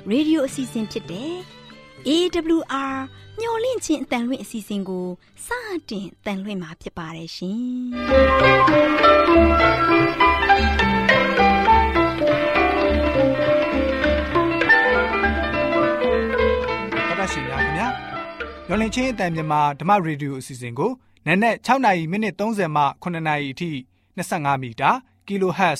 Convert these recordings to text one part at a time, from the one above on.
ရေဒီယိုအစီအစဉ်ဖြစ်တဲ့ AWR မျော်လင့်ခြင်းအတန်လွင့်အစီအစဉ်ကိုစတင်တန်လွင့်မှာဖြစ်ပါတယ်ရှင်တော်တော်ရှင်များခင်ဗျာမျော်လင့်ခြင်းအတန်မြန်မာဓမ္မရေဒီယိုအစီအစဉ်ကိုနက်နက်6နာရီမိနစ်30မှ9နာရီအထိ25မီတာ kHz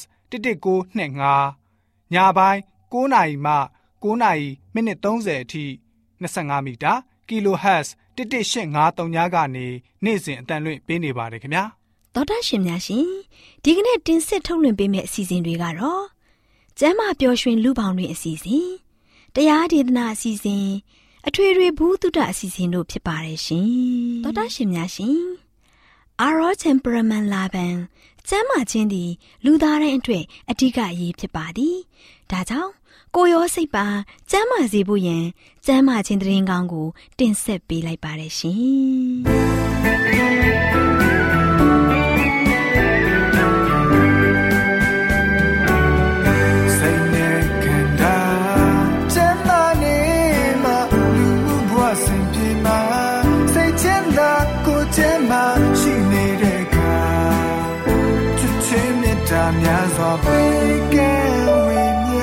11925ညပိုင်း9နာရီမှ9နာရီမိနစ်30အထိ25မီတာ kHz 11853ညကနေနေ့စဉ်အတန်လွင့်ပေးနေပါတယ်ခင်ဗျာတော်တော်ရှင်များရှင်ဒီကနေ့တင်ဆက်ထုတ်လွှင့်ပေးမယ့်အစီအစဉ်တွေကတော့ကျမ်းမာပျော်ရွှင်လူပေါင်းတွင်အစီအစဉ်တရားဒေသနာအစီအစဉ်အထွေထွေဘုဒ္ဓအစီအစဉ်တို့ဖြစ်ပါတယ်ရှင်တော်တော်ရှင်များရှင် Our temperament လာပန်ကျမ်းမာခြင်းသည်လူသားတိုင်းအတွက်အဓိကအရေးဖြစ်ပါသည်ဒါကြောင့်ကိုယ်ရောစိတ်ပါကျမ်းမာစေဖို့ယင်ကျမ်းမာခြင်းသတင်းကောင်းကိုတင်ဆက်ပေးလိုက်ပါတယ်ရှင်စိတ်နဲ့ခန္ဓာကျမ်းမာနေမှလူဘဝစဉ်ပြေမှာစိတ်ချမ်းသာကိုယ်ချမ်းသာရှိနေတဲ့အခါချစ်ချင်းမြတ်တာများစွာပေးကဲဝေမျှ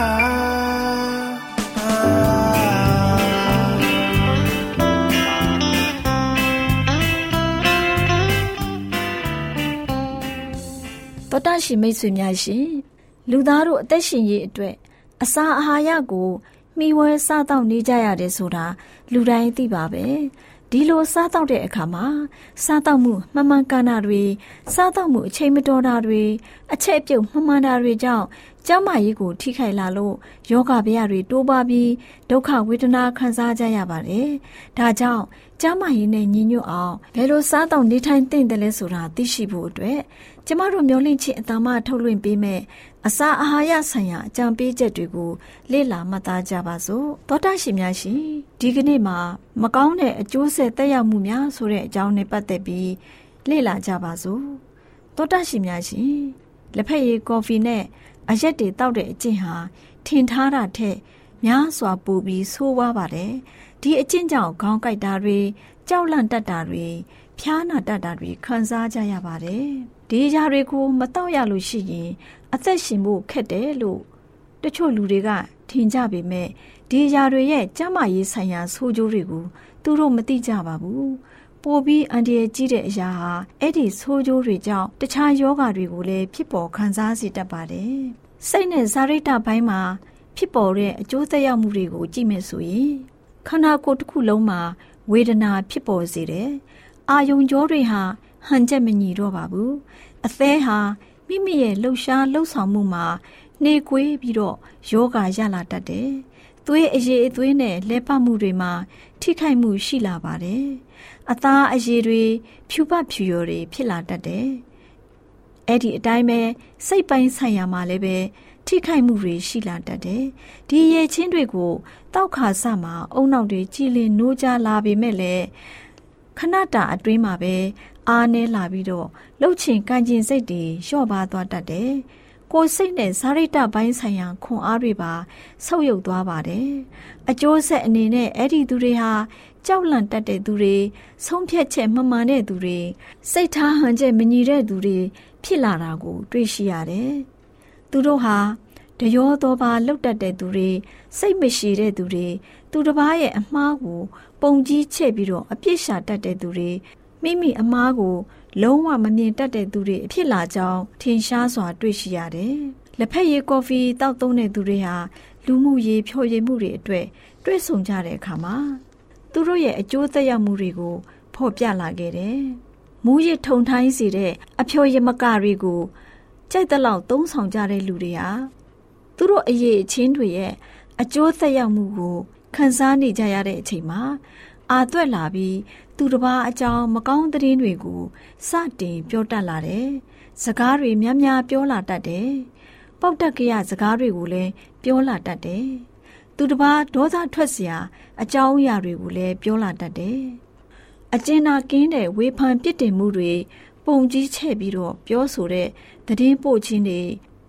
တော်တရှိမိတ်ဆွေများရှင်လူသားတို့အသက်ရှင်ရေးအတွက်အစာအာဟာရကိုမျှဝေစားတောက်နေကြရတယ်ဆိုတာလူတိုင်းသိပါပဲဒီလိုစားတောက်တဲ့အခါမှာစားတောက်မှုမှန်မှန်ကန်တာတွေစားတောက်မှုအချိန်မတော်တာတွေအချက်ပြုတ်မှန်မှန်တာတွေကြောင့်ကျန်းမာရေးကိုထိခိုက်လာလို့ယောဂဗျာတွေတိုးပါပြီးဒုက္ခဝေဒနာခံစားကြရပါတယ်ဒါကြောင့်ကျန်းမာရေးနဲ့ညီညွတ်အောင်ဘယ်လိုစားတောက်နေထိုင်သင့်တယ်လဲဆိုတာသိရှိဖို့အတွက်ကျမတို့မျှော်လင့်ခြင်းအတ္တမထုတ်လွှင့်ပေးမဲ့အစာအာဟာရဆိုင်ရာအကြံပေးချက်တွေကိုလေ့လာမှတ်သားကြပါစို့သောတာရှင်များရှင်ဒီကနေ့မှာမကောင်းတဲ့အကျိုးဆက်သက်ရောက်မှုများဆိုတဲ့အကြောင်းနဲ့ပတ်သက်ပြီးလေ့လာကြပါစို့သောတာရှင်များရှင်လက်ဖက်ရည်ကော်ဖီနဲ့အရက်တွေတောက်တဲ့အကျင့်ဟာထင်ထားတာထက်များစွာပိုပြီးဆိုးဝါးပါတယ်ဒီအကျင့်ကြောင့်ခေါင်းကိုက်တာတွေကြောက်လန့်တတ်တာတွေဖျားနာတတ်တာတွေခံစားကြရပါတယ်ဒီຢာတွေကိုမတောက်ရလို့ရှိရင်အသက်ရှင်ဖို့ခက်တယ်လို့တချို့လူတွေကထင်ကြပေမဲ့ဒီຢာတွေရဲ့ကျန်းမာရေးဆိုင်ရာဆိုးကျိုးတွေကိုသူတို့မသိကြပါဘူးပိုပြီးအန္တရာယ်ကြီးတဲ့အရာဟာအဲ့ဒီဆိုးကျိုးတွေကြောင့်တခြားယောဂတွေကိုလည်းဖြစ်ပေါ်ခံစားစေတတ်ပါတယ်စိတ်နဲ့ဇာရိတပိုင်းမှာဖြစ်ပေါ်တဲ့အကျိုးသက်ရောက်မှုတွေကိုကြည့်မယ်ဆိုရင်ခန္ဓာကိုယ်တစ်ခုလုံးမှာဝေဒနာဖြစ်ပေါ်စေတယ်အာယုံကြောတွေဟာဟန်ချက်မညီတော့ပါဘူးအသည်းဟာမိမိရဲ့လှုပ်ရှားလှုပ်ဆောင်မှုမှာနှေးကွေးပြီးတော့ယောဂရလာတတ်တယ်သွေးအရည်အသွေးနဲ့လဲပတ်မှုတွေမှာထိခိုက်မှုရှိလာပါတယ်အသားအရည်တွေဖြူပတ်ဖြူရော်တွေဖြစ်လာတတ်တယ်အဲ့ဒီအတိုင်းပဲစိတ်ပိုင်းဆိုင်ရာမှာလည်းပဲထိခိုက်မှုတွေရှိလာတတ်တယ်ဒီရည်ချင်းတွေကိုတောက်ခါစမှာအုံနောက်တွေကြည်လင်နိုးကြလာပေမဲ့လည်းခဏတာအတွင်းမှာပဲအားနည်းလာပြီးတော့လှုပ်ချင်ကန်ကျင်စိတ်တွေလျှော့ပါသွားတတ်တယ်ကိုယ်စိတ်နဲ့ဇာရိတပိုင်းဆိုင်ရာခွန်အားတွေပါဆုတ်ယုတ်သွားပါတယ်အကျိုးဆက်အနေနဲ့အဲ့ဒီသူတွေဟာကြောက်လန့်တတ်တဲ့သူတွေဆုံးဖြတ်ချက်မမှန်တဲ့သူတွေစိတ်ထားဟန်ချက်မညီတဲ့သူတွေဖြစ်လာတာကိုတွေ့ရှိရတယ်သူတို့ဟာတရောသောပါလှုပ်တတ်တဲ့သူတွေစိတ်မရှိတဲ့သူတွေသူတစ်ပါးရဲ့အမှားကိုပုံကြီးချဲ့ပြီးတော့အပြစ်ရှာတတ်တဲ့သူတွေမိမိအမှားကိုလုံးဝမမြင်တတ်တဲ့သူတွေအဖြစ်လာကြောင်းထင်ရှားစွာတွေ့ရှိရတယ်။လက်ဖက်ရည်ကော်ဖီတောက်သုံးတဲ့သူတွေဟာလူမှုရေးဖြော်ရည်မှုတွေအတွက်တွေ့ဆုံကြတဲ့အခါမှာသူတို့ရဲ့အကျိုးသက်ရောက်မှုတွေကိုဖော်ပြလာခဲ့တယ်။မူးယစ်ထုံထိုင်းစေတဲ့အဖျော်ရည်မကတွေကိုကြိုက်တဲ့လောက်သုံးဆောင်ကြတဲ့လူတွေဟာသူတို့အရေးအချင်းတွေရဲ့အကျိုးသက်ရောက်မှုကိုခံစားနေကြရတဲ့အချိန်မှာအာသွက်လာပြီးသူတစ်ပါးအကြောင်းမကောင်းသတင်းတွေကိုစတင်ပြောတတ်လာတယ်။စကားတွေများများပြောလာတတ်တယ်။ပေါက်တက်ကြရစကားတွေကိုလည်းပြောလာတတ်တယ်။သူတစ်ပါးဒေါသထွက်စရာအကြောင်းအရာတွေကိုလည်းပြောလာတတ်တယ်။အကျဉ်းနာကင်းတဲ့ဝေဖန်ပြစ်တင်မှုတွေပုံကြီးချဲ့ပြီးတော့ပြောဆိုတဲ့သတင်းပို့ခြင်းတွေမ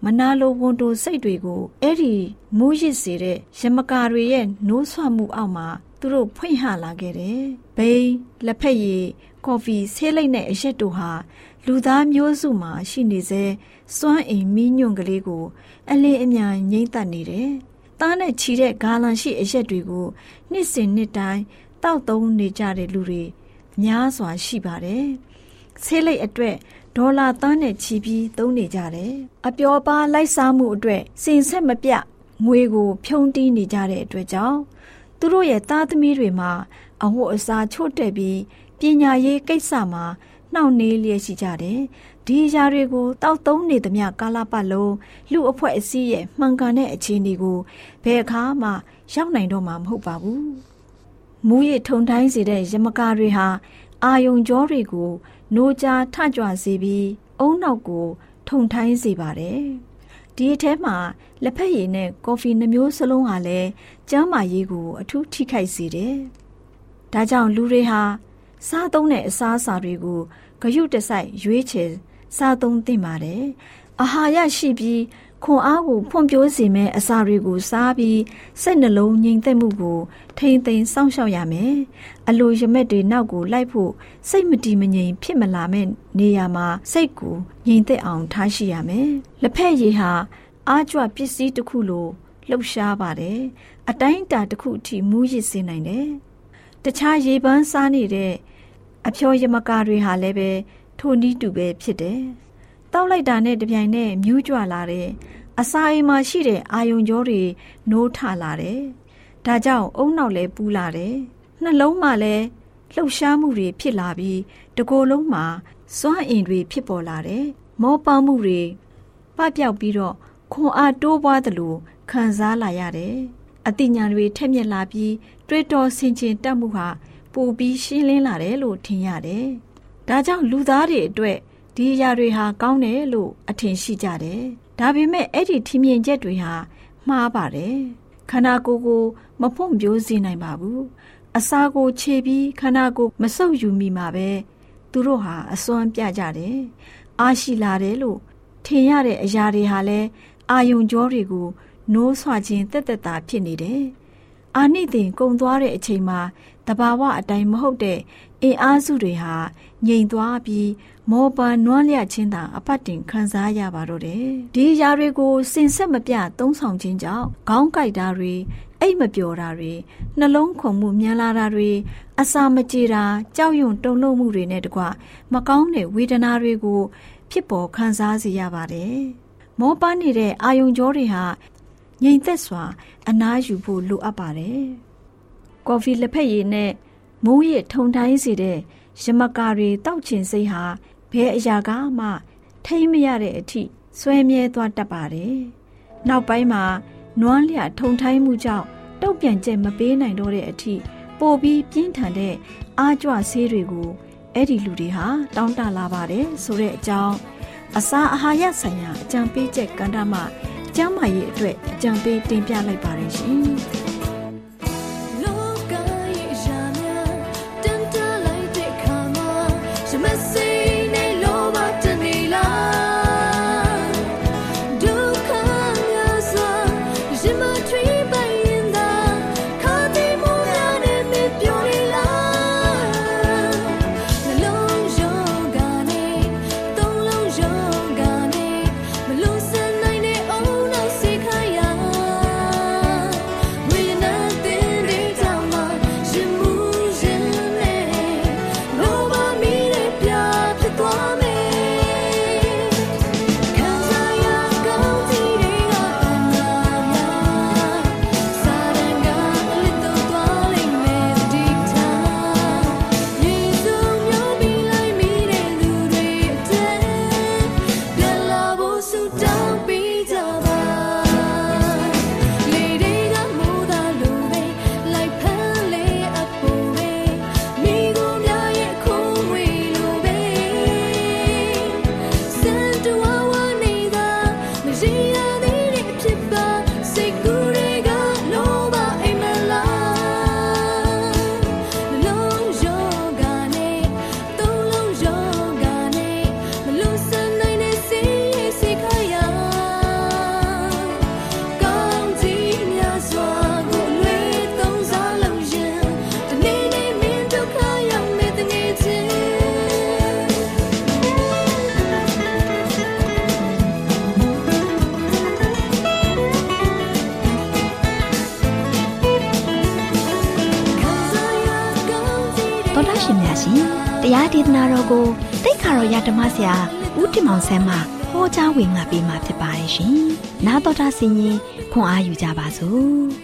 မနာလိုဝန်တိုစိတ်တွေကိုအဲ့ဒီမူးရစ်စေတဲ့ယမကာတွေရဲ့နိုးဆွမှုအောက်မှာသူတို့ဖွင့်ဟလာခဲ့တယ်။ဘိန်းလက်ဖက်ရည်ကော်ဖီဆေးလိပ်နဲ့အရက်တို့ဟာလူသားမျိုးစုမှာရှိနေစေစွမ်းအင်မီးညွန့်ကလေးကိုအလင်းအမြန်ငိမ့်သက်နေတယ်။သားနဲ့ချီတဲ့ဂါလန်ရှိအရက်တွေကိုနှစ်စဉ်နှစ်တိုင်းတောက်သုံးနေကြတဲ့လူတွေများစွာရှိပါတယ်။ဆေးလိပ်အတွက်ဒေါ်လာသန်းနဲ့ချီပြီးသုံးနေကြတယ်။အပျော်ပါလိုက်စားမှုအတွက်စင်ဆက်မပြငွေကိုဖြုံးတီးနေကြတဲ့အတွက်ကြောင့်သူတို့ရဲ့သားသမီးတွေမှာအဝတ်အစားချို့တဲ့ပြီးပညာရေးကိစ္စမှာနှောင့်နှေးလျက်ရှိကြတယ်။ဒီအရာတွေကိုတောက်သုံးနေသမျှကာလပတ်လုံးလူအဖွဲ့အစည်းရဲ့မှန်ကန်တဲ့အခြေအနေကိုဘယ်အခါမှရောက်နိုင်တော့မှာမဟုတ်ပါဘူး။မူရစ်ထုံတိုင်းစေတဲ့ယမကာတွေဟာအာယုံကြောတွေကိုနိုးကြားထကြွစေပြီးအုံနောက်ကိုထုံထိုင်းစေပါတယ်။ဒီအထဲမှာလက်ဖက်ရည်နဲ့ကော်ဖီနှမျိုးစလုံးဟာလည်းကျန်းမာရေးကိုအထူးထိခိုက်စေတယ်။ဒါကြောင့်လူတွေဟာစားသုံးတဲ့အစားအစာတွေကိုဂရုတစိုက်ရွေးချယ်စားသုံးသင့်ပါတယ်။အာဟာရရှိပြီးခွန်အားကိုဖွံ့ဖြိုးစေမယ့်အစာတွေကိုစားပြီးစိတ်နှလုံးငြိမ်သက်မှုကိုထိန်းသိမ်းစောင့်ရှောက်ရမယ်။အလိုရမက်တွေနောက်ကိုလိုက်ဖို့စိတ်မတည်မငြိမ်ဖြစ်မလာမဲ့နေရာမှာစိတ်ကိုငြိမ်သက်အောင်ထားရှိရမယ်။လက်ဖက်ရည်ဟာအားကြွပစ္စည်းတစ်ခုလိုလှုပ်ရှားပါတယ်။အတိုင်းအတာတစ်ခုအထိမူးယစ်စေနိုင်တယ်။တခြားရေပန်းစားနေတဲ့အဖျော်ယမကာတွေဟာလည်းပဲထိုနည်းတူပဲဖြစ်တယ်။တောက်လိုက်တာနဲ့တပြိုင်နက်မြူးကြွလာတဲ့အစာအိမ်မှာရှိတဲ့အာယုံကြောတွေနိုးထလာတယ်။ဒါကြောင့်အုံနောက်လည်းပူလာတယ်။နှလုံးမှာလည်းလှုပ်ရှားမှုတွေဖြစ်လာပြီးတကိုယ်လုံးမှာစွမ်းအင်တွေဖြစ်ပေါ်လာတယ်။မောပန်းမှုတွေပပျောက်ပြီးတော့ခွန်အားတိုးပွားသလိုခံစားလာရတယ်။အသိဉာဏ်တွေထက်မြက်လာပြီးတွေးတောဆင်ခြင်တတ်မှုဟာပိုပြီးရှင်းလင်းလာတယ်လို့ထင်ရတယ်။ဒါကြောင့်လူသားတွေအတွက်ဒီအရာတွေဟာကောင်းတယ်လို့အထင်ရှိကြတယ်။ဒါပေမဲ့အဲ့ဒီထင်မြင်ချက်တွေဟာမှားပါတယ်။ခန္ဓာကိုယ်ကိုမဖွံ့ဖြိုးစေနိုင်ပါဘူး။အစာကိုခြေပြီးခန္ဓာကိုယ်မဆုပ်ယူမိမှာပဲသူတို့ဟာအစွမ်းပြကြတယ်။အားရှိလာတယ်လို့ထင်ရတဲ့အရာတွေဟာလည်းအာယုံကြောတွေကိုနိုးဆွခြင်းတက်တက်တာဖြစ်နေတယ်။အာနိသင်ကုံသွားတဲ့အချိန်မှာတဘာဝအတိုင်းမဟုတ်တဲ့အင်အားစုတွေဟာငြိမ်သွားပြီးမောပန်းနွမ်းလျခြင်းသာအပတ်တင်ခံစားရပါတော့တယ်။ဒီအရာတွေကိုစင်ဆက်မပြသုံးဆောင်ခြင်းကြောင့်ခေါင်းကိုက်တာတွေအိတ်မပျော်တာတွေနှလုံးခုန်မှုမြန်လာတာတွေအစာမကြေတာကြောက်ရွံ့တုန်လှုပ်မှုတွေနဲ့တကွမကောင်းတဲ့ဝေဒနာတွေကိုဖြစ်ပေါ်ခံစားစေရပါတယ်။မောပန်းနေတဲ့အာယုံကြောတွေဟာငြိမ်သက်စွာအနားယူဖို့လိုအပ်ပါတယ်။ကော်ဖီလက်ဖက်ရည်နဲ့မူးယစ်ထုံတိုင်းစေတဲ့ယမကာတွေတောက်ချင်စိတ်ဟာဘယ်အရာကမှထိမ့်မရတဲ့အထိဆွဲမြဲသွားတတ်ပါတယ်။နောက်ပိုင်းမှာနွမ်းလျထုံထိုင်းမှုကြောင့်တုတ်ပြန်ချက်မပေးနိုင်တော့တဲ့အထိပိုပြီးပြင်းထန်တဲ့အားကြွဆေးတွေကိုအဲ့ဒီလူတွေဟာတောင်းတလာပါတယ်ဆိုတဲ့အကြောင်းအစာအာဟာရဆိုင်ရာအကြံပေးချက်ကဏ္ဍမှာကျန်းမာရေးအတွက်အကြံပေးတင်ပြလိုက်ပါတယ်ရှင်။ We သောတာရှင်များရှင်တရားဒေသနာတော်ကိုတိတ်ခါတော်ရဓမ္မဆရာဦးတင်မောင်ဆန်းမှဟောကြားဝင်ငါပေးมาဖြစ်ပါတယ်ရှင်။နာတော်တာဆင်ရင်ခွန်အားယူကြပါစို့။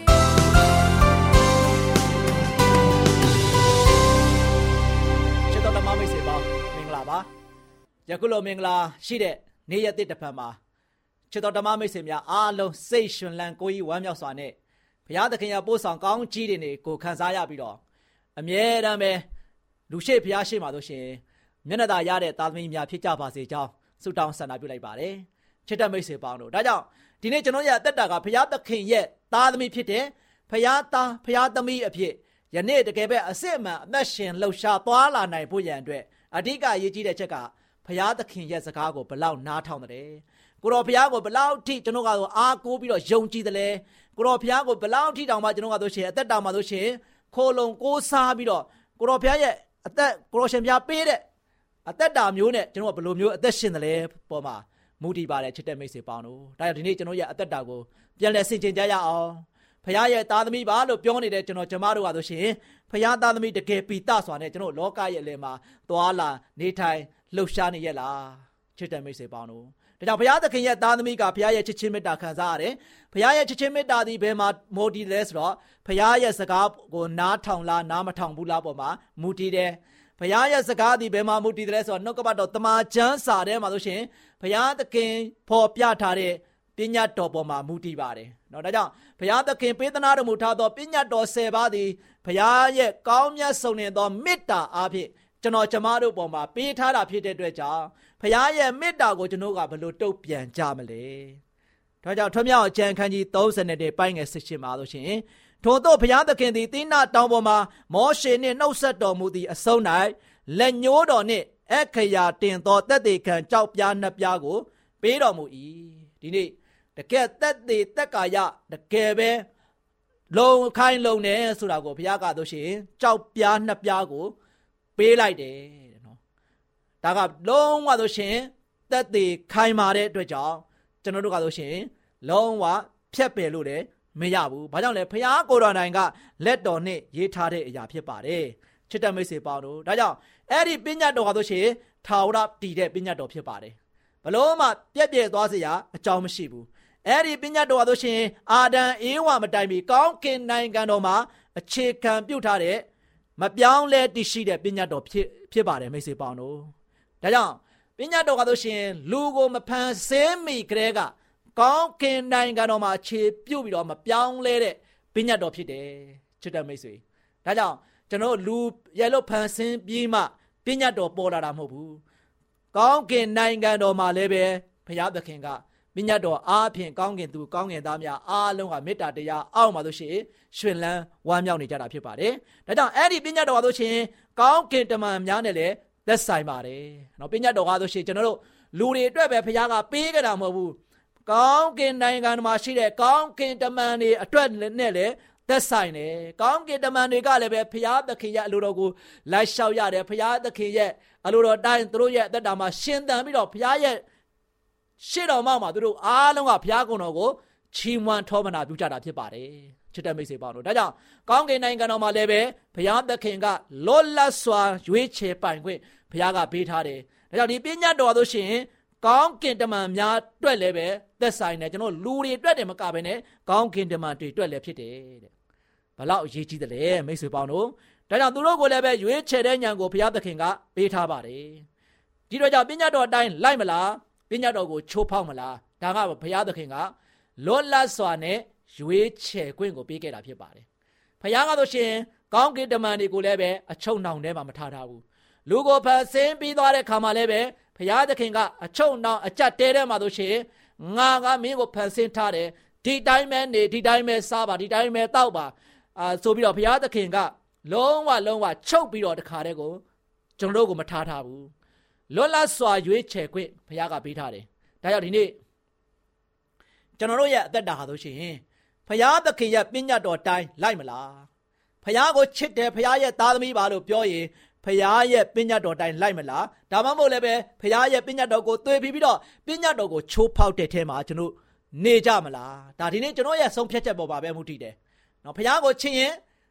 ချစ်တော်ဓမ္မမိတ်ဆွေပေါင်းမင်္ဂလာပါ။ယခုလိုမင်္ဂလာရှိတဲ့နေ့ရက်တစ်ပတ်မှာချစ်တော်ဓမ္မမိတ်ဆွေများအားလုံးစိတ်ရှင်လန်းကိုယ်ကြီးဝမ်းမြောက်စွာနဲ့ဘုရားသခင်ရဲ့ပို့ဆောင်ကောင်းကြီးတွေကိုခံစားရပြီးတော့အမြဲတမ်းပဲလူရှိဘုရားရှိမှတို့ရှင်မျက်နှာသာရတဲ့သားသမီးများဖြစ်ကြပါစေကြောင်းဆုတောင်းဆန္ဒပြုလိုက်ပါတယ်ချစ်တဲ့မိတ်ဆွေပေါင်းတို့ဒါကြောင့်ဒီနေ့ကျွန်တော်ရဲ့အသက်တာကဘုရားသခင်ရဲ့သားသမီးဖြစ်တဲ့ဘုရားသားဘုရားသမီးအဖြစ်ယနေ့တကယ်ပဲအစစ်အမှန်အသက်ရှင်လှုပ်ရှားသွားလာနိုင်ဖို့ရန်အတွက်အဓိကအရေးကြီးတဲ့ချက်ကဘုရားသခင်ရဲ့စကားကိုဘလောက်နားထောင်တယ်ကိုတော်ဘုရားကိုဘလောက်ထိကျွန်တော်ကတော့အားကိုးပြီးတော့ယုံကြည်တယ်လေကိုတော်ဘုရားကိုဘလောက်ထိတောင်မှကျွန်တော်ကတော့ရှင်အသက်တာမှာဆိုရှင်ခိုးလုံကိုးစားပြီးတော့ကိုတော်ဘုရားရဲ့အသက်ကိုတော်ရှင်ဘုရားပေးတဲ့အသက်တာမျိုးနဲ့ကျွန်တော်ကဘယ်လိုမျိုးအသက်ရှင်တယ်လဲပေါ်မှာမူတည်ပါတယ်ချစ်တဲ့မိတ်ဆွေပေါင်းတို့ဒါကြောင့်ဒီနေ့ကျွန်တော်ရဲ့အသက်တာကိုပြန်လည်ဆင်ခြင်ကြရအောင်ဘုရားရဲ့သားသမီးပါလို့ပြောနေတဲ့ကျွန်တော်ကျမတို့ကဆိုရှင်ဘုရားသားသမီးတကယ်ပီတစွာနဲ့ကျွန်တော်လောကရဲ့အလယ်မှာသွားလာနေထိုင်လှုပ်ရှားနေရလားချစ်တဲ့မိတ်ဆွေပေါင်းတို့ဒါကြောင့်ဘုရားသခင်ရဲ့သားသမီးကဘုရားရဲ့ချစ်ချင်းမေတ္တာခံစားရတယ်ဘုရားရဲ့ချစ်ချင်းမေတ္တာဒီဘယ်မှာမူတည်လဲဆိုတော့ဘုရားရဲ့စကားကိုနားထောင်လားနားမထောင်ဘူးလားပေါ်မှာမူတည်တယ်ဘုရားရဲ့စကားဒီဘယ်မှာမူတည်တယ်လဲဆိုတော့နှုတ်ကပတ်တော်တမန်ကျမ်းစာထဲမှာဆိုရှင်ဘုရားသခင်ဖော်ပြထားတဲ့ပညတ်တော်ပေါ်မှာမူတည်ပါတယ်เนาะဒါကြောင့်ဘုရားသခင်ပေးသနာတော်မူထားသောပညတ်တော်10ပါးသည်ဘုရားရဲ့ကောင်းမြတ်ဆုံးနေသောမေတ္တာအားဖြင့်ကျွန်တော်ကျမတို့ပေါ်မှာပေးထားတာဖြစ်တဲ့အတွက်ကြောင့်ဘုရားရဲ့မေတ္တာကိုကျွန်တော်ကဘယ်လိုတုံ့ပြန်ကြမလဲဒါကြောင့်ထွန်းမြောက်ကျမ်းခန်းကြီး30ပိုင်းငယ်18မှာဆိုရှင်ထို့သောဘုရားသခင်သည်သီးနာတောင်ပေါ်မှာမောရှေနှင့်နှုတ်ဆက်တော်မူသည့်အဆုံး၌လက်ညှိုးတော်နှင့်အခရာတင်သောသက်သေခံကြောက်ပြားနှစ်ပြားကိုပေးတော်မူ၏ဒီနေ့တကယ်သက်သေသက်ကာယတကယ်ပဲလုံခိုင်းလုံနေဆိုတာကိုဘုရားကဆိုရှင်ကြောက်ပြားနှစ်ပြားကိုပေးလိုက်တယ်နော်ဒါကလုံးဝဆိုရှင်သက်သေခိုင်မာတဲ့အတွက်ကြောင့်ကျွန်တော်တို့ကဆိုရှင်လုံးဝဖြတ်ပယ်လို့လည်းမရဘူးဘာကြောင့်လဲဘုရားကိုယ်တော်တိုင်ကလက်တော်နဲ့ရေးထားတဲ့အရာဖြစ်ပါတယ်ချစ်တဲ့မိတ်ဆွေပေါင်းတို့ဒါကြောင့်အဲ့ဒီပညတ်တော်ကဆိုရှင်ထာဝရတည်တဲ့ပညတ်တော်ဖြစ်ပါတယ်ဘလို့မှပြက်ပြဲသွားစရာအကြောင်းမရှိဘူးအဲ့ဒီပညတ်တော်ကဆိုရှင်အာဒံအေဝမတိုင်ပြီးကောင်းကင်နိုင်ငံတော်မှာအခြေခံပြုထားတဲ့မပြောင်းလဲတည်ရှိတဲ့ပညတ်တော်ဖြစ်ပါတယ်မိတ်ဆွေပေါင်းတို့ဒါကြောင့်ပညတ်တော်ကဆိုရှင်လူကိုမဖန်ဆင်းမိကလေးကကောင်းကင်နိုင်ငံတော်မှာအခြေပြုပြီးတော့မပြောင်းလဲတဲ့ပညတ်တော်ဖြစ်တယ်ချစ်တဲ့မိတ်ဆွေဒါကြောင့်ကျွန်တော်လူရဲ့လို့ဖန်ဆင်းပြီးမှပညတ်တော်ပေါ်လာတာမဟုတ်ဘူးကောင်းကင်နိုင်ငံတော်မှာလည်းပဲဘုရားသခင်ကပညတ်တော်အားဖြင့်ကောင်းကင်သူကောင်းကင်သားများအားလုံးကမေတ္တာတရားအောက်မှာဆိုရှင်ရှင်လန်းဝမ်းမြောက်နေကြတာဖြစ်ပါတယ်ဒါကြောင့်အဲ့ဒီပညတ်တော်ကဆိုရှင်ကောင်းကင်တမန်များနဲ့လည်းသက်ဆိုင်ပါတယ်နော်ပညတ်တော်ကဆိုရှင်ကျွန်တော်တို့လူတွေအတွက်ပဲဘုရားကပေးကြတာမဟုတ်ဘူးကောင်းကင်နိုင်ငံမှာရှိတဲ့ကောင်းကင်တမန်တွေအတွက်နဲ့လည်းသက်ဆိုင်တယ်ကောင်းကင်တမန်တွေကလည်းပဲဘုရားသခင်ရဲ့အလိုတော်ကိုလိုက်လျှောက်ရတယ်ဘုရားသခင်ရဲ့အလိုတော်တိုင်းသူတို့ရဲ့အသက်တာမှာရှင်သန်ပြီးတော့ဘုရားရဲ့ရှေ့တော်မှာသူတို့အားလုံးကဘုရားကုံတော်ကိုချီးမွမ်းထောပနာပြုကြတာဖြစ်ပါတယ်ချစ်တဲ့မိတ်ဆွေပေါင်းတို့ဒါကြောင့်ကောင်းကင်နိုင်ငံတော်မှာလည်းပဲဘုရားသခင်ကလွတ်လပ်စွာရွေးချယ်ပိုင်ခွင့်ဘုရားကပေးထားတယ်ဒါကြောင့်ဒီပညတ်တော်ဆိုရှင်ကောင်းကင်တမန်များအတွက်လည်းပဲသက်ဆိုင်တယ်ကျွန်တော်လူတွေအတွက်တည်းမကဘဲနဲ့ကောင်းကင်တမန်တွေအတွက်လည်းဖြစ်တယ်တဲ့ဘလောက်အရေးကြီးတယ်လဲမိတ်ဆွေပေါင်းတို့ဒါကြောင့်သူတို့ကိုလည်းပဲရွေးချယ်တဲ့ဉာဏ်ကိုဘုရားသခင်ကပေးထားပါတယ်ဒီတော့ကြောင့်ပညတ်တော်အတိုင်းလိုက်မလားပညတ်တော်ကိုချိုးဖောက်မလားဒါကဘုရားသခင်ကလွတ်လပ်စွာနဲ့ရွေးချယ်ခွင့်ကိုပေးခဲ့တာဖြစ်ပါတယ်ဘုရားကဆိုရှင်ကောင်းကင်တမန်တွေကိုလည်းပဲအချုံနှောင်ထဲမှာမထားထားဘူးလူကိုဖန်ဆင်းပြီးသွားတဲ့ခါမှာလည်းပဲဘုရားသခင်ကအချုံနှောင်အကြက်တဲထဲမှာဆိုရှင်ငါကမင်းကိုဖန်ဆင်းထားတယ်ဒီတိုင်းပဲနေဒီတိုင်းပဲစားပါဒီတိုင်းပဲတောက်ပါဆိုပြီးတော့ဘုရားသခင်ကလုံးဝချုပ်ပြီးတော့တခါတည်းကိုကျွန်တော်တို့ကိုမထားထားဘူးလွတ်လပ်စွာရွေးချယ်ခွင့်ဘုရားကပေးထားတယ်ဒါကြောင့်ဒီနေ့ကျွန်တော်တို့ရဲ့အသက်တာဟာဆိုရှင်ဘုရားသခင်ရဲ့ပညတ်တော်တိုင်းလိုက်မလားဘုရားကိုချစ်တယ်ဘုရားရဲ့သားသမီးပါလို့ပြောရင်ဘုရားရဲ့ပညတ်တော်တိုင်းလိုက်မလားဒါမှမဟုတ်လည်းပဲဘုရားရဲ့ပညတ်တော်ကိုသွေးပြီးတော့ပညတ်တော်ကိုချိုးဖောက်တဲ့ထဲမှာကျွန်တော်နေကြမလားဒါဒီနေ့ကျွန်တော်ရဲ့ဆုံးဖြတ်ချက်ပေါ်ပါပဲမူတည်တယ်နော်ဘုရားကိုချစ်ရင်ဘ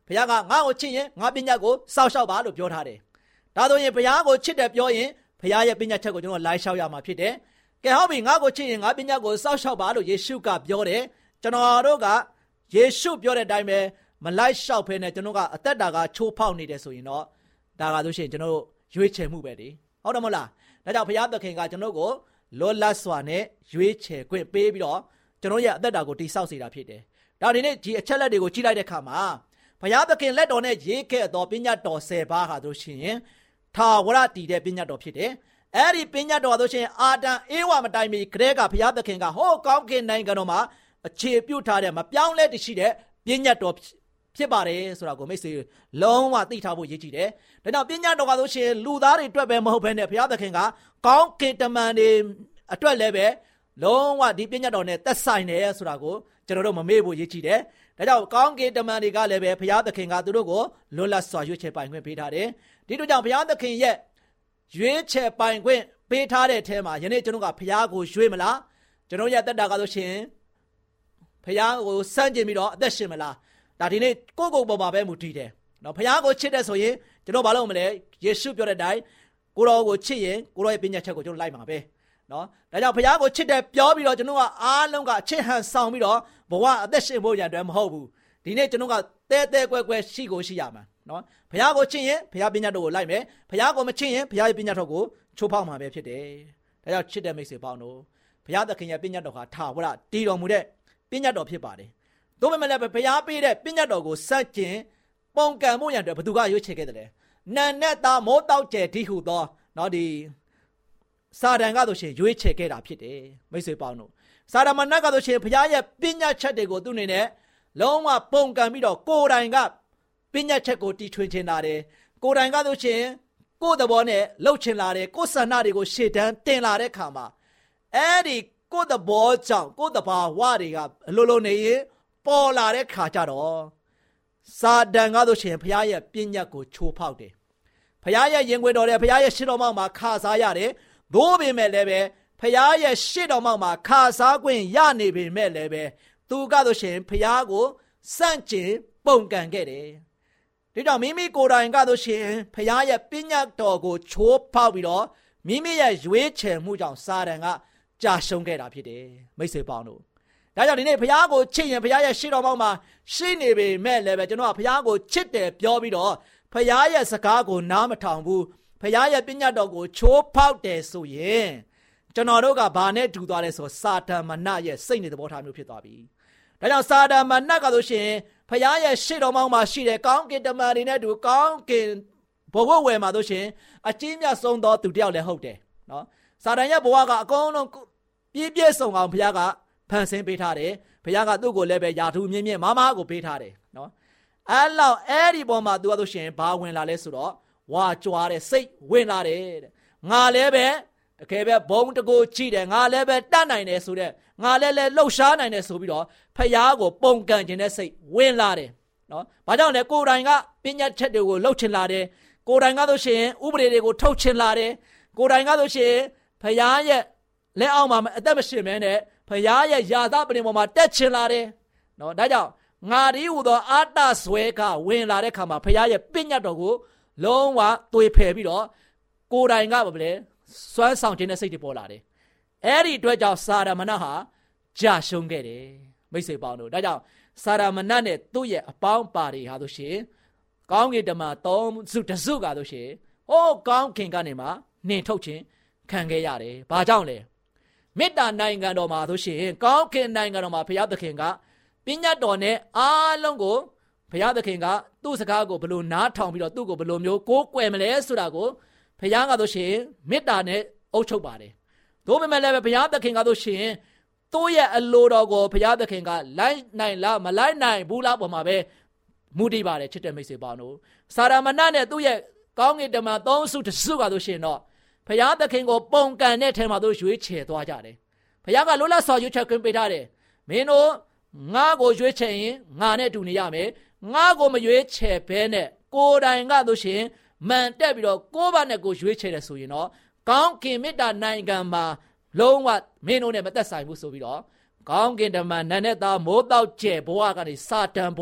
ဘုရားကငါ့ကိုချစ်ရင်ငါပညာကိုစောင့်ရှောက်ပါလို့ပြောထားတယ်ဒါဆိုရင်ဘုရားကိုချစ်တယ်ပြောရင်ဘုရားရဲ့ပညာချက်ကိုကျွန်တော်လိုက်လျှောက်ရမှာဖြစ်တယ်ကဲဟုတ်ပြီငါ့ကိုချစ်ရင်ငါပညာကိုစောင့်ရှောက်ပါလို့ယေရှုကပြောတယ်ကျွန်တော်တို့ကယေရှုပြောတဲ့အတိုင်းပဲမလိုက်လျှောက်ဖဲနဲ့ကျွန်တော်ကအသက်တာကချိုးဖောက်နေတယ်ဆိုရင်တော့ဒါကဆိုရှင်ကျွန်တော်တို့ရွေးချယ်မှုပဲလေဟုတ်တယ်မဟုတ်လားဒါကြောင့်ဘုရားသခင်ကကျွန်တော်ကိုလောလတ်စွာနဲ့ရွေးချယ်ခွင့်ပေးပြီးတော့ကျွန်တော်ရဲ့အသက်တာကိုတိဆောက်စေတာဖြစ်တယ်ဒါဒီနေ့ဒီအချက်လက်တွေကိုကြည့်လိုက်တဲ့အခါမှာဘုရားသခင်လက်တော်နဲ့ရေးခဲ့သောပညတ်တော်10ပါးဟာဆိုရှင်ထာဝရတည်တဲ့ပညတ်တော်ဖြစ်တယ်အဲ့ဒီပညတ်တော်ဆိုရှင်အာဒံဧဝမတိုင်မီကလေးကဘုရားသခင်ကဟိုးကောင်းကင်နိုင်ငံတော်မှာအခြေပြုထားတဲ့မပြောင်းလဲတရှိတဲ့ပညတ်တော်ဖြစ်ပါတယ်ဆိုတာကိုမိတ်ဆွေလုံးဝသိထားဖို့ရည်ကြည်တယ်။ဒါကြောင့်ပညတ်တော်ကဆိုရှင်လူသားတွေအတွက်ပဲမဟုတ်ဘဲနဲ့ဘုရားသခင်ကကောင်းကင်တမန်တွေအတွက်လည်းပဲလုံးဝဒီပညတ်တော်နဲ့သက်ဆိုင်တယ်ဆိုတာကိုကျွန်တော်တို့မမေ့ဖို့ရည်ကြည်တယ်။ဒါကြောင့်ကောင်းကင်တမန်တွေကလည်းပဲဘုရားသခင်ကသူတို့ကိုလွတ်လပ်စွာရွေးချယ်ပိုင်ခွင့်ပေးထားတယ်။ဒီတို့ကြောင့်ဘုရားသခင်ရဲ့ရွေးချယ်ပိုင်ခွင့်ပေးထားတဲ့အထဲမှာယနေ့ကျွန်တော်ကဘုရားကိုရွေးမလားကျွန်တော်ရဲ့တက်တာကဆိုရှင်ဘုရားကိုစန့်ကျင်ပြီးတော့အသက်ရှင်မလားဒါဒီနေ့ကိုယ့်ကိုယ်ပေါ်မှာပဲမူတည်တယ်နော်ဘုရားကိုချစ်တဲ့ဆိုရင်ကျွန်တော်ဘာလို့မလဲယေရှုပြောတဲ့အတိုင်းကိုတော်ကိုချစ်ရင်ကိုတော်ရဲ့ပညာချက်ကိုကျွန်တော်လိုက်မှာပဲနော်ဒါကြောင့်ဘုရားကိုချစ်တယ်ပြောပြီးတော့ကျွန်တော်ကအားလုံးကအချစ်ဟန်ဆောင်ပြီးတော့ဘဝအသက်ရှင်ဖို့ရတဲ့မဟုတ်ဘူးဒီနေ့ကျွန်တော်ကတဲကွဲကွဲရှိကိုရှိရမှာနော်ဘုရားကိုချစ်ရင်ဘုရားပညာတော်ကိုလိုက်မယ်ဘုရားကိုမချစ်ရင်ဘုရားရဲ့ပညာတော်ကိုချိုးဖောက်မှာပဲဖြစ်တယ်ဒါကြောင့်ချစ်တဲ့မိတ်ဆွေပေါင်းတို့ဘုရားသခင်ရဲ့ပညာတော်ဟာထာဝရတည်တော်မူတဲ့ပညာတော်ဖြစ်ပါတယ်။တို့ပေမဲ့လည်းဘုရားပေးတဲ့ပညာတော်ကိုစัจကျင်ပုံကံမှုရန်အတွက်ဘသူကရွေးချယ်ခဲ့တယ်လဲ။နန်နဲ့သားမိုးတောက်ကျဲဒီဟုသောနော်ဒီစာတန်ကဆိုရှင်ရွေးချယ်ခဲ့တာဖြစ်တယ်မိတ်ဆွေပေါင်းတို့။စာတမဏတ်ကဆိုရှင်ဘုရားရဲ့ပညာချက်တွေကိုသူ့အနေနဲ့လုံးဝပုံကံပြီးတော့ကိုယ်တိုင်ကပညာချက်ကိုတီထွင်ချင်လာတယ်။ကိုယ်တိုင်ကဆိုရှင်ကိုယ်သဘောနဲ့လှုပ်ချင်လာတယ်။ကိုယ်ဆန္ဒတွေကိုရှေ့တန်းတင်လာတဲ့ခါမှာအဲ့ဒီကိုယ်သဘောကြောင့်ကိုယ်တဘာဝတွေကအလိုလိုနေရင်ပေါ်လာတဲ့ခါကြတော့စာတန်ကားဆိုရှင်ဘုရားရဲ့ပညာကိုချိုးဖောက်တယ်ဘုရားရဲ့ရင်ခွင်တော်တယ်ဘုရားရဲ့ရှေ့တော်မှာခါစားရတယ်သို့ပေမဲ့လည်းပဲဘုရားရဲ့ရှေ့တော်မှာခါစားခွင့်ရနေပေမဲ့လည်းပဲသူကဆိုရှင်ဘုရားကိုစန့်ကျင်ပုန်ကန်ခဲ့တယ်ဒီတော့မိမိကိုယ်တိုင်ကဆိုရှင်ဘုရားရဲ့ပညာတော်ကိုချိုးဖောက်ပြီးတော့မိမိရဲ့ရွေးချယ်မှုကြောင့်စာတန်ကကြာရှုံးခဲ့တာဖြစ်တယ်မိတ်ဆွေပေါင်းတို့ဒါကြောင့်ဒီနေ့ဘုရားကိုချစ်ရင်ဘုရားရဲ့ရှေ့တော်မှာရှိနေပေမဲ့လည်းပဲကျွန်တော်ကဘုရားကိုချစ်တယ်ပြောပြီးတော့ဘုရားရဲ့စကားကိုနားမထောင်ဘူးဘုရားရဲ့ပညာတော်ကိုချိုးဖောက်တယ်ဆိုရင်ကျွန်တော်တို့ကဘာနဲ့တူသွားလဲဆိုစာတန်မဏရဲ့စိတ်နေသဘောထားမျိုးဖြစ်သွားပြီဒါကြောင့်စာတန်မဏကဆိုရှင်ဘုရားရဲ့ရှေ့တော်မှာရှိတဲ့ကောင်းကင်တမန်တွေနဲ့တူကောင်းကင်ဘဝဝယ်မှာဆိုရှင်အကြီးမြတ်ဆုံးသောသူတယောက်လည်းဟုတ်တယ်နော်စာတန်ရဲ့ဘဝကအကုန်လုံးပြည့်စုံအောင်ဘုရားကဖန်ဆင်းပေးထားတယ်ဘုရားကသူ့ကိုလည်းပဲယာထုမြင့်မြင့်မားကိုပေးထားတယ်နော်အဲ့လောက်အဲ့ဒီပေါ်မှာသူကဆိုရှင်ဘာဝင်လာလဲဆိုတော့ဝါကြွားတဲ့စိတ်ဝင်လာတယ်တဲ့ငါလည်းပဲတကယ်ပဲဘုံတကိုကြည့်တယ်ငါလည်းပဲတတ်နိုင်တယ်ဆိုတဲ့ငါလည်းလှုပ်ရှားနိုင်တယ်ဆိုပြီးတော့ဘုရားကိုပုံကန်ခြင်းတဲ့စိတ်ဝင်လာတယ်နော်ဘာကြောင့်လဲကိုယ်တိုင်ကပညာချက်တွေကိုလှုပ်ချင်လာတယ်ကိုယ်တိုင်ကဆိုရှင်ဥပဒေတွေကိုထုတ်ချင်လာတယ်ကိုယ်တိုင်ကဆိုရှင်ဘုရားရဲ့လက်အောက်မှာအသက်မရှင်မဲနဲ့ဘုရားရဲ့ယာသပလင်ပေါ်မှာတက်ချင်လာတယ်နော်ဒါကြောင့်ငါဒီဟူသောအာတဆွဲကဝင်လာတဲ့ခါမှာဘုရားရဲ့ပညာတော်ကိုလုံးဝသွေဖယ်ပြီးတော့ကိုယ်တိုင်ကဘာလဲစွမ်းဆောင်ခြင်းနဲ့စိတ်တွေပေါ်လာတယ်အဲ့ဒီအတွက်ကြောင့်စာရမဏဟာကြာရှုံးခဲ့တယ်မိတ်ဆွေပေါင်းတို့ဒါကြောင့်စာရမဏနဲ့သူ့ရဲ့အပေါင်းပါတွေဟာဆိုရှင်ကောင်းကင်တမန်သုံးစုတစုကဆိုရှင်ဟိုးကောင်းကင်ကနေမှနှင်ထုတ်ခြင်းခံခဲ့ရတယ်ဘာကြောင့်လဲမေတ္တာနိုင်ငံတော်မှာဆိုရှင်ကောင်းကင်နိုင်ငံတော်မှာဘုရားသခင်ကပညာတော်နဲ့အားလုံးကိုဘုရားသခင်ကသူ့စကားကိုဘယ်လိုနားထောင်ပြီးတော့သူ့ကိုဘယ်လိုမျိုးကိုးကွယ်မလဲဆိုတာကိုဘုရားကဆိုရှင်မေတ္တာနဲ့အုပ်ချုပ်ပါတယ်သို့ပေမဲ့လည်းဘုရားသခင်ကဆိုရှင်သူ့ရဲ့အလိုတော်ကိုဘုရားသခင်ကလိုက်နိုင်လားမလိုက်နိုင်ဘူးလားပေါ်မှာပဲမူတည်ပါတယ်ချစ်တဲ့မိတ်ဆွေပေါင်းတို့စာရမဏနဲ့သူ့ရဲ့ကောင်းကင်တမန်သုံးစုတစုကဆိုရှင်တော့ဘုရားသခင်ကိုပုံကန်တဲ့ထဲမှာသူရွေးချယ်သွားကြတယ်ဘုရားကလွတ်လပ်စွာရွေးချယ်ခွင့်ပေးထားတယ်မင်းတို့ငါကိုရွေးချယ်ရင်ငါနဲ့အတူနေရမယ်ငါကိုမရွေးချယ်ဘဲနဲ့ကိုယ်တိုင်ကဆိုရှင်မှန်တက်ပြီးတော့ကိုယ့်ဘာနဲ့ကိုရွေးချယ်တယ်ဆိုရင်တော့ကောင်းကင်မေတ္တာနိုင်ငံမှာလုံးဝမင်းတို့နဲ့မသက်ဆိုင်ဘူးဆိုပြီးတော့ကောင်းကင်တမန်နတ်နဲ့သားမိုးတောက်ကျဲဘဝကနေစာတန်ဘဝ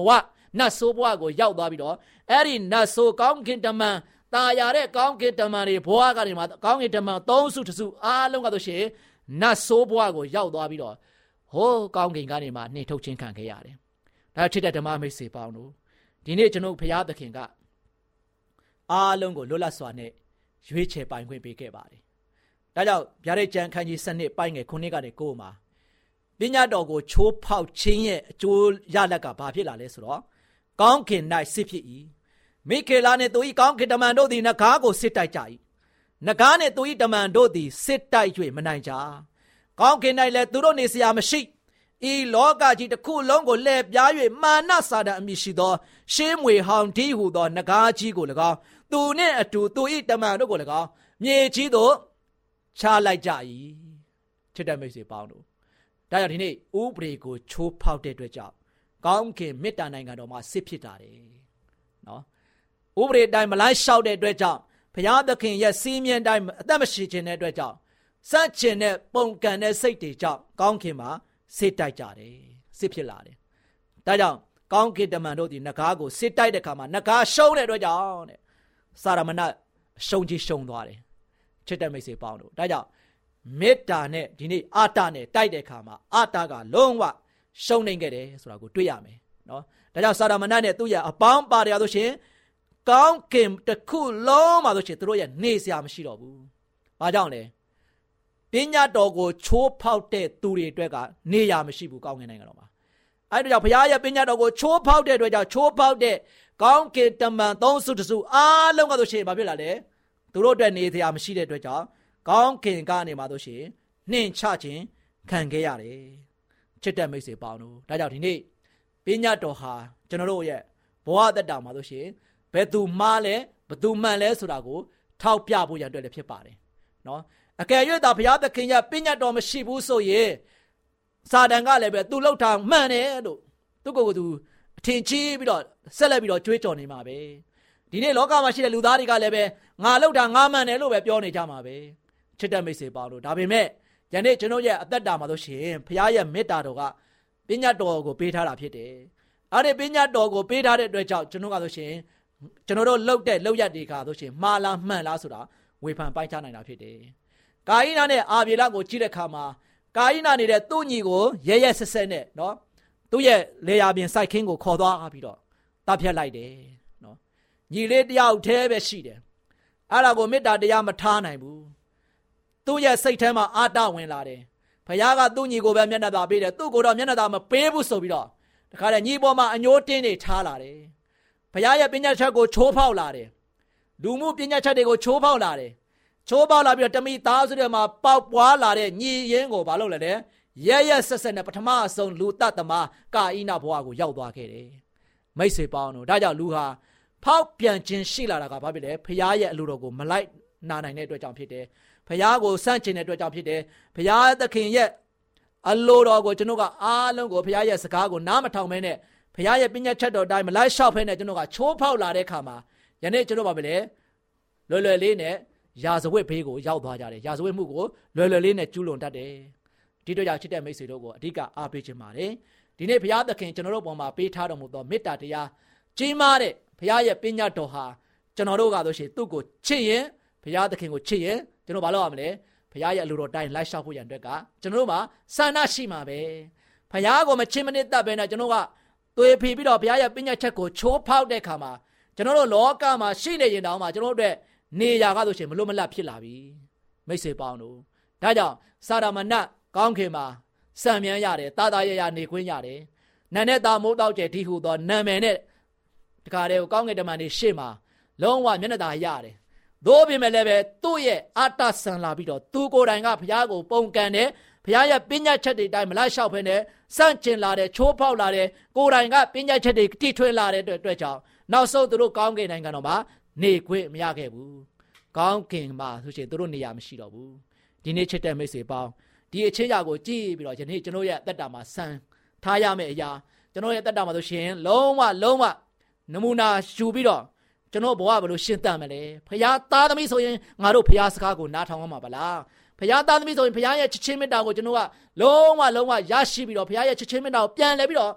နတ်ဆိုးဘဝကိုရောက်သွားပြီးတော့အဲ့ဒီနတ်ဆိုးကောင်းကင်တမန်ตายရတဲ့ကောင်းကင်တမန်တွေဘဝကနေမှာကောင်းကင်တမန်3စုတစုအားလုံးကဆိုရှင်နတ်ဆိုးဘဝကိုရောက်သွားပြီးတော့ဟိုးကောင်းကင်ကနေမှာနှင်ထုတ်ခြင်းခံခဲ့ရတယ်။ဒါချစ်တဲ့ဓမ္မမိတ်ဆွေပေါင်းတို့ဒီနေ့ကျွန်တော်ဘုရားသခင်ကအားလုံးကိုလွတ်လပ်စွာနဲ့ရွေးချယ်ပိုင်ခွင့်ပေးခဲ့ပါတယ်။ဒါကြောင့်ဗျာဒိတ်ကျမ်းခန်းကြီး7ပိုင်းငယ်9ကနေ9မှာပညာတော်ကိုချိုးဖောက်ခြင်းရဲ့အကျိုးရလဒ်ကဘာဖြစ်လာလဲဆိုတော့ကောင်းကင်၌စစ်ဖြစ်၏မိခေလာနှင့်သူ၏ကောင်းကင်တမန်တို့သည်နဂါးကိုစစ်တိုက်ကြ၏နဂါးနှင့်သူ၏တမန်တို့သည်စစ်တိုက်၍မနိုင်ကြကောင်းကင်၌လည်းသူတို့နေเสียမရှိဤလောကကြီးတစ်ခုလုံးကိုလှည့်ပြား၍မာနစာတန်အမည်ရှိသောရှေးမွေဟောင်းဒီဟုသောနဂါးကြီးကို၎င်းသူနှင့်အတူသူ၏တမန်တို့ကို၎င်းမြေကြီးသို့ချလိုက်ကြ၏ချစ်တဲ့မိတ်ဆွေပေါင်းတို့ဒါကြောင့်ဒီနေ့ဥပဒေကိုချိုးဖောက်တဲ့အတွက်ကြောင့်ကောင်းကင်မေတ္တာနိုင်ငံတော်မှာစစ်ဖြစ်တာတယ်နော်ဥပဒေတိုင်းမလိုက်လျှောက်တဲ့အတွက်ကြောင့်ဘုရားသခင်ရဲ့စီးမြင်တိုင်းအသက်မရှိခြင်းတဲ့အတွက်ကြောင့်စัจကျင်တဲ့ပုံကံတဲ့စိတ်တွေကြောင့်ကောင်းကင်မှာစစ်တိုက်ကြတယ်စစ်ဖြစ်လာတယ်ဒါကြောင့်ကောင်းကင်တမန်တို့ဒီနဂါးကိုစစ်တိုက်တဲ့အခါမှာနဂါးရှုံးတဲ့အတွက်ကြောင့်တဲ့စာရမဏရှုံးကြီးရှုံးသွားတယ်ချစ်တဲ့မိတ်ဆွေပေါင်းတို့ဒါကြောင့်မေတ္တာနဲ့ဒီနေ့အာတနဲ့တိုက်တဲ့အခါမှာအာတကလုံးဝရှုံးနေခဲ့တယ်ဆိုတာကိုတွေ့ရမယ်နော်ဒါကြောင့်စာရမဏနဲ့သူ့ရဲ့အပေါင်းပါတွေဆိုရှင်ကောင်းကင်တစ်ခုလုံးမှာဆိုရှင်သူတို့ရဲ့နေစရာမရှိတော့ဘူးဘာကြောင့်လဲပညာတော်ကိုချိုးဖောက်တဲ့သူတွေအတွက်ကနေရာမရှိဘူးကောင်းကင်နိုင်ငံတော်မှာအဲ့ဒါကြောင့်ဘုရားရဲ့ပညာတော်ကိုချိုးဖောက်တဲ့အတွက်ကြောင့်ချိုးဖောက်တဲ့ကောင်းကင်တမန်3စုတစုအားလုံးကဆိုရှင်ဘာဖြစ်လာလဲသူတို့အတွက်နေစရာမရှိတဲ့အတွက်ကြောင့်ကောင်းကင်ကနေမှာဆိုရှင်နှင်ချခြင်းခံခဲ့ရတယ်ချစ်တဲ့မိတ်ဆွေပေါင်းတို့ဒါကြောင့်ဒီနေ့ပညာတော်ဟာကျွန်တော်တို့ရဲ့ဘဝသက်တာမှာဆိုရှင်ဘယ်သူမှားလဲဘယ်သူမှန်လဲဆိုတာကိုထောက်ပြဖို့ရန်အတွက်လည်းဖြစ်ပါတယ်နော်အကယ်၍သာဘုရားသခင်ရဲ့ပညာတော်မရှိဘူးဆိုရင်စာတန်ကလည်းပဲသူလှုပ်ထားမှန်တယ်လို့သူကိုယ်ကိုသူအထင်ကြီးပြီးတော့ဆက်လက်ပြီးတော့ကြွေးကြော်နေမှာပဲဒီနေ့လောကမှာရှိတဲ့လူသားတွေကလည်းပဲငါလှုပ်တာငါမှန်တယ်လို့ပဲပြောနေကြမှာပဲချစ်တဲ့မိတ်ဆွေပေါင်းတို့ဒါပေမဲ့ယနေ့ကျွန်တော်ရဲ့အသက်တာမှာဆိုရှင်ဘုရားရဲ့မေတ္တာတော်ကပညာတော်ကိုပေးထားတာဖြစ်တယ်အဲ့ဒီပညာတော်ကိုပေးထားတဲ့အတွက်ကြောင့်ကျွန်တော်ကဆိုရှင်ကျွန်တော်တို့လှုပ်တဲ့လှုပ်ရက်တွေကဆိုရှင်မှားလားမှန်လားဆိုတာဝေဖန်ပိုင်းခြားနိုင်တာဖြစ်တယ်ကာယိနနဲ့အာဗေလကိုကြည့်တဲ့အခါမှာကာယိနနေတဲ့သူ့ညီကိုရဲရဲဆက်ဆက်နဲ့နော်သူ့ရဲ့လေယာပြင်စိုက်ခင်းကိုခေါ်သွားပြီးတော့တပ်ဖြတ်လိုက်တယ်နော်ညီလေးတယောက်တည်းပဲရှိတယ်အဲ့ဒါကိုမေတ္တာတရားမထားနိုင်ဘူးသူ့ရဲ့စိတ်ထဲမှာအာတဝင်လာတယ်ဘုရားကသူ့ညီကိုပဲမျက်နှာသာပေးတယ်သူ့ကိုတော့မျက်နှာသာမပေးဘူးဆိုပြီးတော့တခါတည်းညီပေါ်မှာအညိုးတင်းတွေထားလာတယ်ဘုရားရဲ့ပညာချက်ကိုချိုးဖောက်လာတယ်လူမှုပညာချက်တွေကိုချိုးဖောက်လာတယ်ချိုးပေါက်လာပြီးတော့တမိသားစုတွေမှာပေါက်ပွားလာတဲ့ညီရင်းကိုမလုပ်လဲရဲရဲဆက်ဆက်နဲ့ပထမအဆုံးလူတတ်သမားကာဣနဘဝကိုရောက်သွားခဲ့တယ်မိတ်ဆွေပေါင်းတို့ဒါကြောင့်လူဟာဖောက်ပြန်ခြင်းရှိလာတာကဘာဖြစ်လဲဖရားရဲ့အလိုတော်ကိုမလိုက်နာနိုင်တဲ့အတွက်ကြောင့်ဖြစ်တယ်ဖရားကိုစန့်ကျင်တဲ့အတွက်ကြောင့်ဖြစ်တယ်ဖရားသခင်ရဲ့အလိုတော်ကိုကျွန်တော်ကအားလုံးကိုဖရားရဲ့စကားကိုနားမထောင်မဲနဲ့ဖရားရဲ့ပညာချက်တော်တိုင်းမလိုက်လျှောက်ဖဲနဲ့ကျွန်တော်ကချိုးဖောက်လာတဲ့ခါမှာယနေ့ကျွန်တော်ဘာဖြစ်လဲလွယ်လွယ်လေးနဲ့ရာဇဝတ်ဘေးကိုရောက်သွားကြတယ်ရာဇဝတ်မှုကိုလွယ်လွယ်လေးနဲ့ကျူးလွန်တတ်တယ်ဒီတော့ကြောင့်ချစ်တဲ့မိတ်ဆွေတို့ကိုအဓိကအားပေးခြင်းပါတယ်ဒီနေ့ဘုရားသခင်ကျွန်တော်တို့ပေါ်မှာပေးထားတော်မူသောမေတ္တာတရားကြီးမားတဲ့ဘုရားရဲ့ပညာတော်ဟာကျွန်တော်တို့ကဆိုရှင်သူ့ကိုချစ်ရင်ဘုရားသခင်ကိုချစ်ရင်ကျွန်တော်ဘာလုပ်ရမလဲဘုရားရဲ့အလိုတော်တိုင်းလိုက်လျှောက်ဖို့ရန်အတွက်ကကျွန်တော်တို့မှာဆန္ဒရှိမှာပဲဘုရားကိုမချစ်မနစ်တတ်ပဲနဲ့ကျွန်တော်ကသွေးဖီပြီးတော့ဘုရားရဲ့ပညာချက်ကိုချိုးဖောက်တဲ့ခါမှာကျွန်တော်တို့လောကမှာရှိနေရင်တောင်မှကျွန်တော်တို့အတွက်နေရာကဆိုရှင်မလို့မလတ်ဖြစ်လာပြီမိတ်ဆွေပေါင်းတို့ဒါကြောင့်စာရမဏကောင်းခင်မှာစံမြန်းရတယ်တာတာရရနေခွင့်ရတယ်နာနဲ့တာမိုးတောက်ကျဲဒီဟုသောနာမည်နဲ့တခါတည်းကိုကောင်းကင်တမန်တွေရှေ့မှာလုံးဝမျက်နှာသာရတယ်သို့ပြင်မဲ့လည်းပဲသူ့ရဲ့အာတဆန်လာပြီးတော့သူကိုယ်တိုင်ကဘုရားကိုပုံကန်တယ်ဘုရားရဲ့ပညာချက်တွေတိုင်းမလိုက်လျှောက်ဖဲနဲ့စန့်ကျင်လာတယ်ချိုးဖောက်လာတယ်ကိုယ်တိုင်ကပညာချက်တွေတိထွေးလာတဲ့အတွက်ကြောင့်နောက်ဆုံးသူတို့ကောင်းကင်နိုင်ငံတော်မှာနေခွင့်မရခဲ့ဘူးကောင်းကင်မှာဆိုရှင်သူတို့နေရာမရှိတော့ဘူးဒီနေ့ချစ်တဲ့မိတ်ဆွေပေါင်းဒီအချင်းရာကိုကြည့်ပြီးတော့ယနေ့ကျွန်တော်ရဲ့တက်တာမှာဆန်ထားရမယ့်အရာကျွန်တော်ရဲ့တက်တာမှာဆိုရှင်လုံးဝနမူနာယူပြီးတော့ကျွန်တော်ဘဝဘယ်လိုရှင်းတတ်မလဲဖခင်သားသမီးဆိုရင်ငါတို့ဖခင်စကားကိုနားထောင်ရမှာပါလားဖခင်သားသမီးဆိုရင်ဖခင်ရဲ့ချစ်ချင်းမေတ္တာကိုကျွန်တော်ကလုံးဝရရှိပြီးတော့ဖခင်ရဲ့ချစ်ချင်းမေတ္တာကိုပြန်လဲပြီးတော့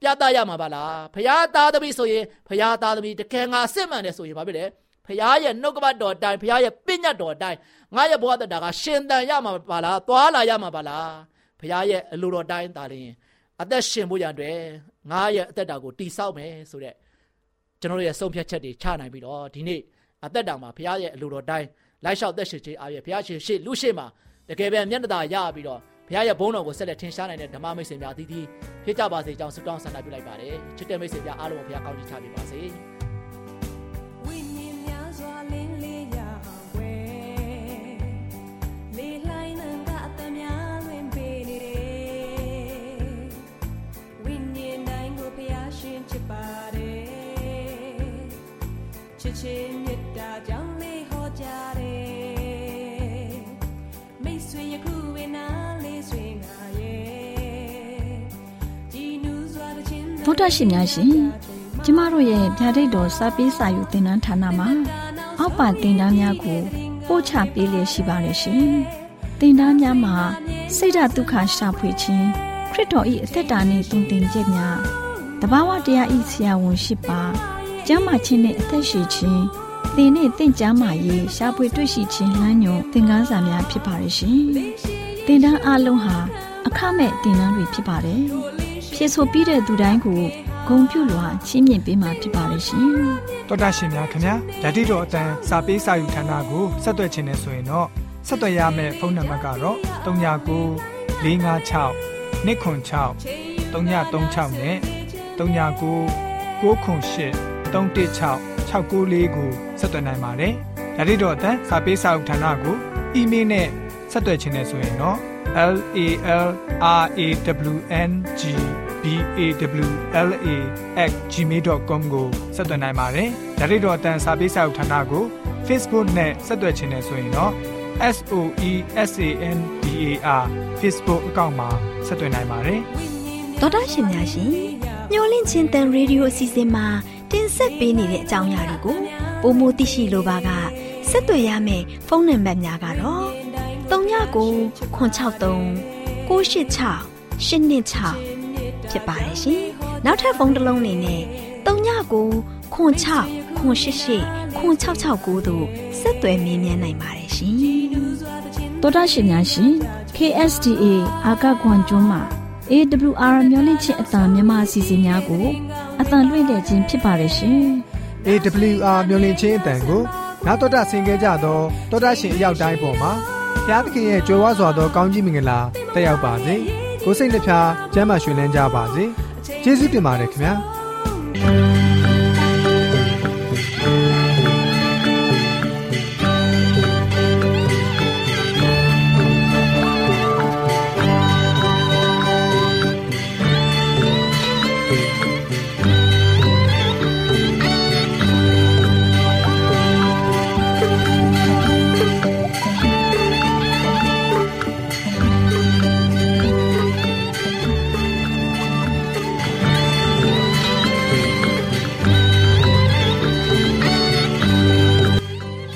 ပြသရမှာပါလားဖခင်သားသမီးဆိုရင်ဖခင်သားသမီးတကယ်ငါစစ်မှန်တယ်ဆိုရင်ဘာဖြစ်လဲဖခင်ရဲ့နှုတ်ကပတ်တော်အတိုင်းဖခင်ရဲ့ပညတ်တော်အတိုင်းငါရဲ့ဘဝတတာကရှင်သန်ရမှာပါလားသွားလာရမှာပါလားဖခင်ရဲ့အလိုတော်တိုင်းသာလျှင်အသက်ရှင်ဖို့ရတဲ့ငါရဲ့အသက်တာကိုတည်ဆောက်မယ်ဆိုတဲ့ကျွန်တော်ရဲ့ဆုံးဖြတ်ချက်တွေချနိုင်ပြီးတော့ဒီနေ့အသက်တာမှာဖခင်ရဲ့အလိုတော်တိုင်းလိုက်လျှောက်သက်ရှင်ခြင်းအားဖြင့်ဖခင်ရှင်ရှေ့လူရှေ့မှာတကယ်ပဲမျက်နှာသာရပြီးတော့ဘုရားရဲ့ဘုန်းတော်ကိုဆက်လက်ထင်ရှားနိုင်တဲ့ဓမ္မမိတ်ဆွေများအသီးသီးဖြစ်ကြပါစေကြောင်းဆုတောင်းဆန္ဒပြုလိုက်ပါတယ်ချစ်တဲ့မိတ်ဆွေများအားလုံးကိုဘုရားကောင်းချီးချပေးပါစေဝိညာဉ်များစွာလင်းလေးရဝဲလေလှိုင်းနှံကအတများတွင်ပေးနေတယ်ဝိညာဉ်တိုင်းကိုဘုရားရှင်ချစ်ပါတယ်ချစ်ခြင်းမေတ္တာကြောင့်လေးဟောကြားတယ်မိတ်ဆွေယခုဝေနာဗုဒ္ဓရှင်များရှင်ကျမတို့ရဲ့ဗျာဒိတ်တော်စာပေးစာယူသင်တန်းဌာနမှာအောက်ပါသင်တန်းများကိုပို့ချပေးလျက်ရှိပါတယ်ရှင်သင်တန်းများမှာစိတ်ဓာတ်ဒုက္ခရှာဖွေခြင်းခရစ်တော်၏အသက်တာနှင့်တုန်တင်ခြင်းများတဘာဝတရား၏ဆရာဝန်ရှိပါကျမ်းမာခြင်းနှင့်အသက်ရှိခြင်းသင်နှင့်တင့်ကြမာရေးရှာဖွေတွေ့ရှိခြင်းလမ်းညွန်သင်ခန်းစာများဖြစ်ပါရဲ့ရှင်သင်တန်းအလုံးဟာအခမဲ့သင်တန်းတွေဖြစ်ပါတယ်ဖြည့်ဆို့ပြီးတဲ့သူတိုင်းကိုဂုဏ်ပြုလွှာချီးမြှင့်ပေးမှာဖြစ်ပါရဲ့ရှင်တော်တာရှင်များခင်ဗျာဓာတိတော်အတန်းစာပေးစာယူဌာနကိုဆက်သွယ်ခြင်းနဲ့ဆိုရင်တော့ဆက်သွယ်ရမယ့်ဖုန်းနံပါတ်ကတော့39 656 296 336နဲ့39 98 316 694ကိုဆက်သွင်းနိုင်ပါတယ်။ဓာတိတော်အတန်းစာပေးစာအုပ်ဌာနကိုအီးမေးလ်နဲ့ဆက်သွယ်ခြင်းနဲ့ဆိုရင်တော့ LALRAWNGBAWLA@gmail.com ကိုဆက်သွင်းနိုင်ပါတယ်။ဓာတိတော်အတန်းစာပေးစာအုပ်ဌာနကို Facebook နဲ့ဆက်သွယ်ခြင်းနဲ့ဆိုရင်တော့ SOESANDAR Facebook အကောင့်မှာဆက်သွင်းနိုင်ပါတယ်။ဒေါက်တာရှင်များရှင်ညှို့လင့်ချင်းတန်ရေဒီယိုအစီအစဉ်မှာတင်ဆက်ပေးနေတဲ့အကြောင်းအရာတွေကိုပိုမိုသိရှိလိုပါကဆက်သွယ်ရမယ့်ဖုန်းနံပါတ်များကတော့39 963 986 ဖြစ်ပါတယ်ရှင်။နောက်ထပ်ဖုန်းတစ်လုံးနေနဲ့39 96 988 9669တို့ဆက်သွယ်မြင်းမြန်းနိုင်ပါတယ်ရှင်။ဒေါက်တာရှင်များရှင် KSTA အာကခွန်ကျွန်းမှာ AWR မျိုးလင့်ချင်းအတံမြန်မာအစီအစဉ်များကိုအတံလွှင့်တဲ့ခြင်းဖြစ်ပါတယ်ရှင်။ AWR မျိုးလင့်ချင်းအတံကိုနာတော်တာဆင် gay ကြတော့တော်တာရှင်အရောက်တိုင်းပေါ်မှာဘုရားသခင်ရဲ့ကြွယ်ဝစွာသောကောင်းကြီးမင်္ဂလာတက်ရောက်ပါစေ။ကိုယ်စိတ်နှဖျားကျမ်းမာရွှင်လန်းကြပါစေ။ယေရှုတင်ပါတယ်ခင်ဗျာ။